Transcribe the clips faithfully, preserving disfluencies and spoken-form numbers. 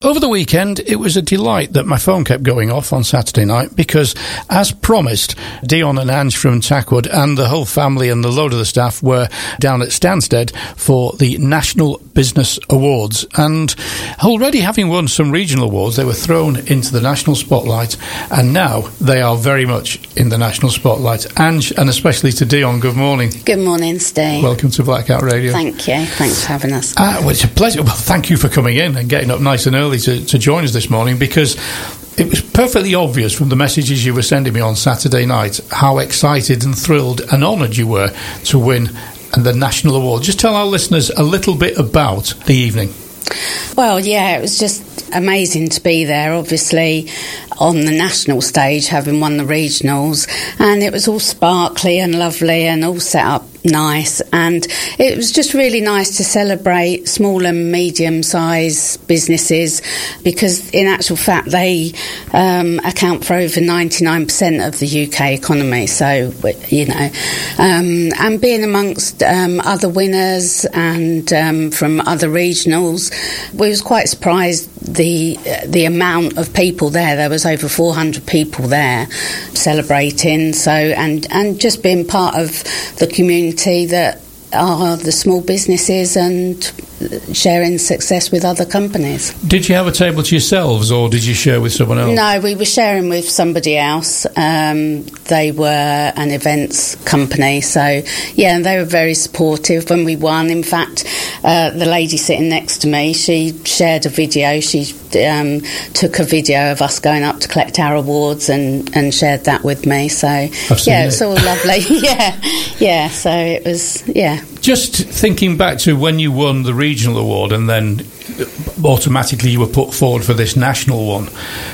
Over the weekend, it was a delight that my phone kept going off on Saturday night because, as promised, Dion and Ange from Tackwood and the whole family and the load of the staff were down at Stansted for the National Business Awards. And already having won some regional awards, they were thrown into the national spotlight, and now they are very much in the national spotlight. Ange, and especially to Dion, good morning. Good morning, Steve. Welcome to Blackout Radio. Thank you. Thanks for having us. Uh, well, it's a pleasure. Well, thank you for coming in and getting up nice and early To, to join us this morning, because it was perfectly obvious from the messages you were sending me on Saturday night how excited and thrilled and honoured you were to win the national award. Just tell our listeners a little bit about the evening. Well, yeah, it was just amazing to be there, obviously on the national stage, having won the regionals, and it was all sparkly and lovely and all set up nice, and it was just really nice to celebrate small and medium-sized businesses, because in actual fact they um, account for over ninety-nine percent of the U K economy, so you know um, and being amongst um, other winners and um, from other regionals, we was quite surprised the the amount of people there. There was over four hundred people there celebrating, so and and just being part of the community that are the small businesses and sharing success with other companies. Did you have a table to yourselves, or did you share with someone else? No, we were sharing with somebody else. Um, they were an events company, so yeah, and they were very supportive when we won. In fact, uh, the lady sitting next to me, she shared a video. She um, took a video of us going up to collect our awards and, and shared that with me. So yeah, it's all lovely. yeah, yeah. So it was yeah. Just thinking back to when you won the regional award and then automatically you were put forward for this national one,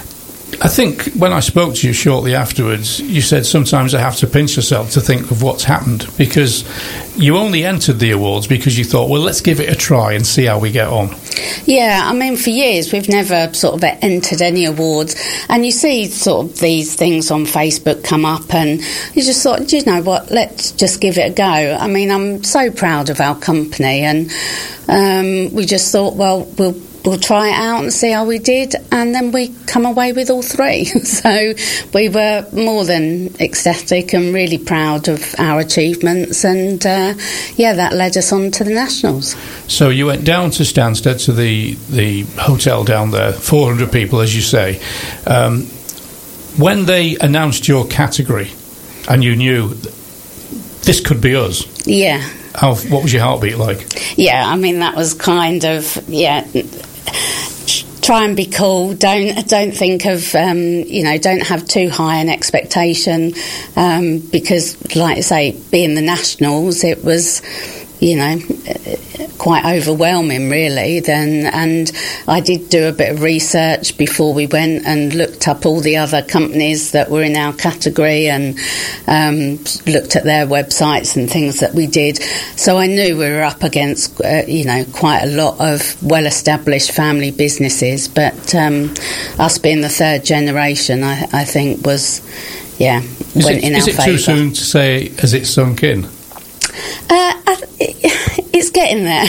I think when I spoke to you shortly afterwards, you said sometimes I have to pinch yourself to think of what's happened, because you only entered the awards because you thought, well, let's give it a try and see how we get on. Yeah, I mean, for years we've never sort of entered any awards, and you see sort of these things on Facebook come up and you just thought, do you know what, let's just give it a go. I mean, I'm so proud of our company, and um, we just thought, well, we'll We'll try it out and see how we did, and then we come away with all three. So we were more than ecstatic and really proud of our achievements, and uh, yeah, that led us on to the Nationals. So you went down to Stansted, to the, the hotel down there, four hundred people, as you say. Um, when they announced your category and you knew this could be us, yeah. How, what was your heartbeat like? Yeah, I mean, that was kind of, yeah... Try and be cool. Don't don't think of um, you know. Don't have too high an expectation, um, because, like I say, being the Nationals, it was, you know, quite overwhelming, really. Then, and I did do a bit of research before we went and looked up all the other companies that were in our category and um, looked at their websites and things that we did. So I knew we were up against, uh, you know, quite a lot of well-established family businesses. But um, us being the third generation, I, I think was, yeah, is went it, in is our it favour. Too soon to say, has it sunk in? Uh, I, it's getting there.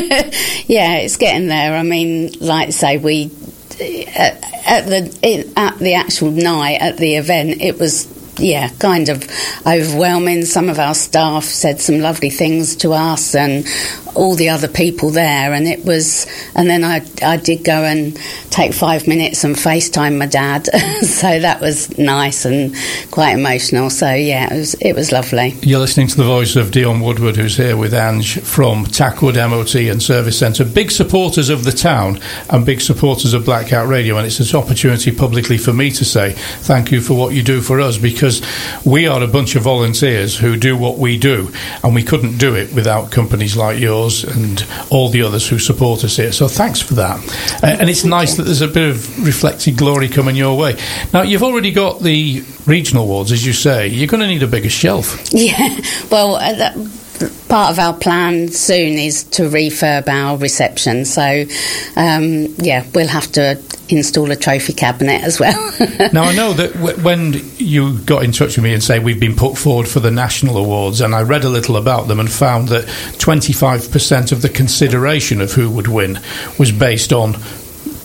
Yeah, it's getting there. I mean, like I say, we at, at the at the actual night at the event, it was yeah, kind of overwhelming. Some of our staff said some lovely things to us, and all the other people there, and it was. And then I I did go and take five minutes and FaceTime my dad, so that was nice and quite emotional. So yeah, it was it was lovely. You're listening to the voice of Dion Woodward, who's here with Ange from Tackwood M O T and Service Centre. Big supporters of the town and big supporters of Blackout Radio, and it's an opportunity publicly for me to say thank you for what you do for us, because we are a bunch of volunteers who do what we do, and we couldn't do it without companies like yours and all the others who support us here. So thanks for that. Uh, and it's nice that there's a bit of reflected glory coming your way. Now, you've already got the regional awards, as you say. You're going to need a bigger shelf. Yeah, well, uh, that, part of our plan soon is to refurb our reception. So, um, yeah, we'll have to install a trophy cabinet as well. Now, I know that w- when you got in touch with me and say we've been put forward for the national awards, and I read a little about them and found that twenty-five percent of the consideration of who would win was based on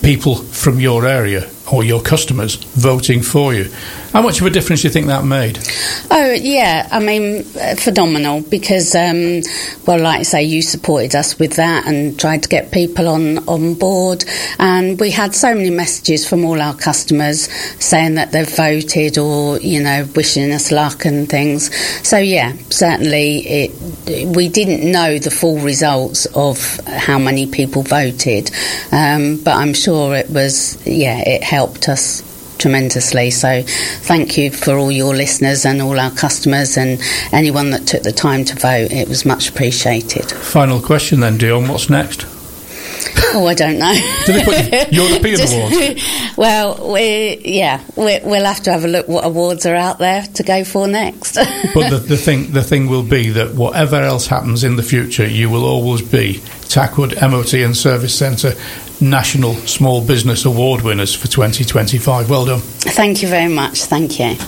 people from your area or your customers voting for you. How much of a difference do you think that made? Oh, yeah, I mean, uh, phenomenal, because, um, well, like I say, you supported us with that and tried to get people on, on board, and we had so many messages from all our customers saying that they've voted or, you know, wishing us luck and things. So, yeah, certainly it, we didn't know the full results of how many people voted, um, but I'm sure it was, yeah, it helped us tremendously. So thank you for all your listeners and all our customers and anyone that took the time to vote. It was much appreciated. Final question then, Dion, what's next? Oh, I don't know. Do they put European Just, awards? Well, we, yeah, we, we'll have to have a look what awards are out there to go for next. But the, the thing the thing will be that whatever else happens in the future, you will always be Tackwood M O T and Service Centre National Small Business Award winners for twenty twenty-five. Well done. Thank you very much. Thank you.